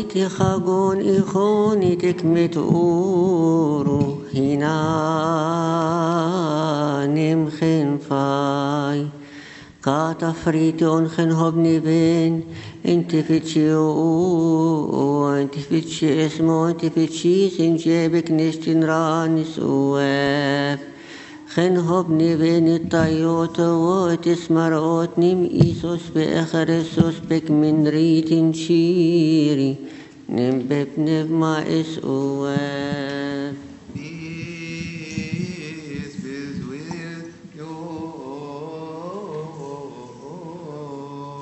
تخاقون إخوني تكمت أورو هنا نمخن فاي كاتفريتون خن هبني بين انت فتشيو انت فتشي اسمو انت فتشي سنجيبك نشتن رانس وواف خن هبني بين الطيوت وتسمرات نم إيسوس بأخرسوس بك من ريت شيري نم ببنب ما إسواب